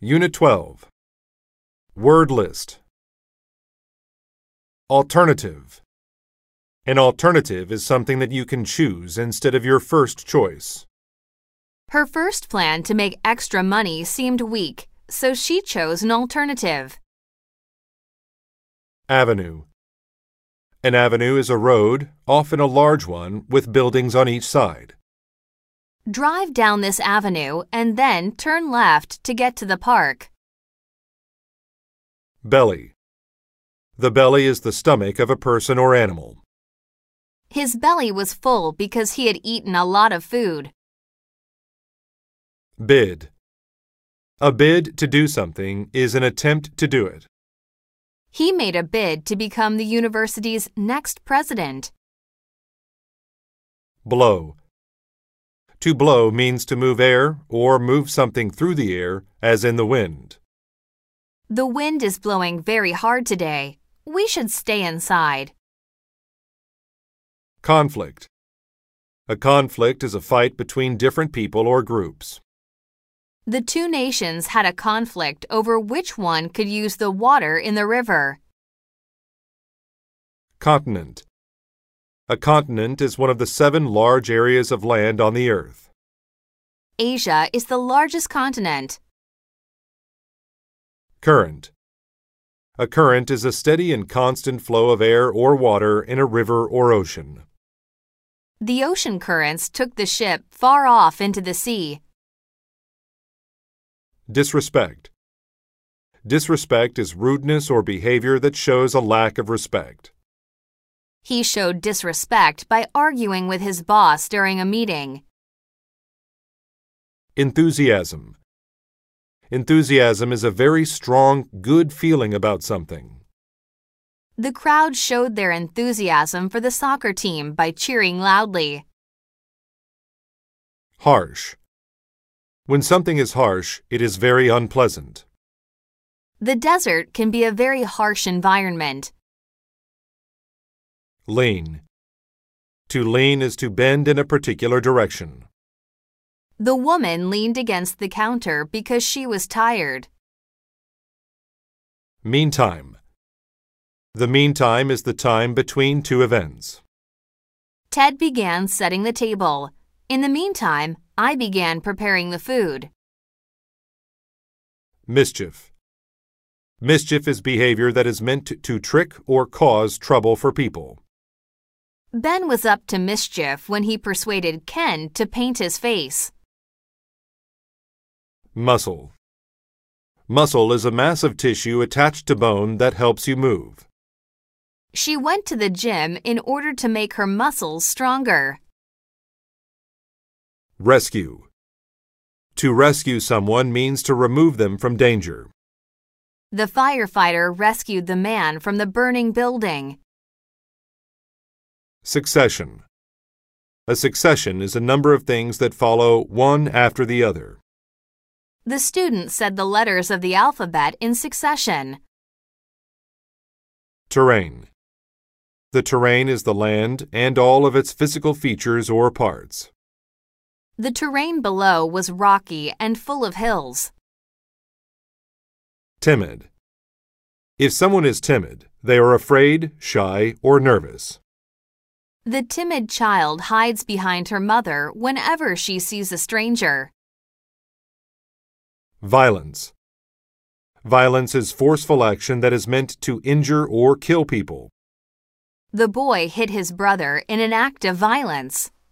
Unit 12. Word list. Alternative. An alternative is something that you can choose instead of your first choice. Her first plan to make extra money seemed weak, so she chose an alternative. Avenue. An avenue is a road, often a large one, with buildings on each side. Drive down this avenue and then turn left to get to the park. Belly. The belly is the stomach of a person or animal. His belly was full because he had eaten a lot of food. Bid. A bid to do something is an attempt to do it. He made a bid to become the university's next president. Blow. To blow means to move air or move something through the air, as in the wind. The wind is blowing very hard today. We should stay inside. Conflict. A conflict is a fight between different people or groups. The two nations had a conflict over which one could use the water in the river. Continent. A continent is one of the 7 large areas of land on the earth. Asia is the largest continent. Current. A current is a steady and constant flow of air or water in a river or ocean. The ocean currents took the ship far off into the sea. Disrespect. Disrespect is rudeness or behavior that shows a lack of respect. He showed disrespect by arguing with his boss during a meeting. Enthusiasm. Enthusiasm is a very strong, good feeling about something. The crowd showed their enthusiasm for the soccer team by cheering loudly. Harsh. When something is harsh, it is very unpleasant. The desert can be a very harsh environment. Lean. To lean is to bend in a particular direction. The woman leaned against the counter because she was tired. Meantime. The meantime is the time between two events. Ted began setting the table. In the meantime, I began preparing the food. Mischief. Mischief is behavior that is meant to trick or cause trouble for people. Ben was up to mischief when he persuaded Ken to paint his face. Muscle. Muscle is a mass of tissue attached to bone that helps you move. She went to the gym in order to make her muscles stronger. Rescue. To rescue someone means to remove them from danger. The firefighter rescued the man from the burning building. Succession. A succession is a number of things that follow one after the other. The student said the letters of the alphabet in succession. Terrain. The terrain is the land and all of its physical features or parts. The terrain below was rocky and full of hills. Timid. If someone is timid, they are afraid, shy, or nervous. The timid child hides behind her mother whenever she sees a stranger. Violence. Violence is forceful action that is meant to injure or kill people. The boy hit his brother in an act of violence.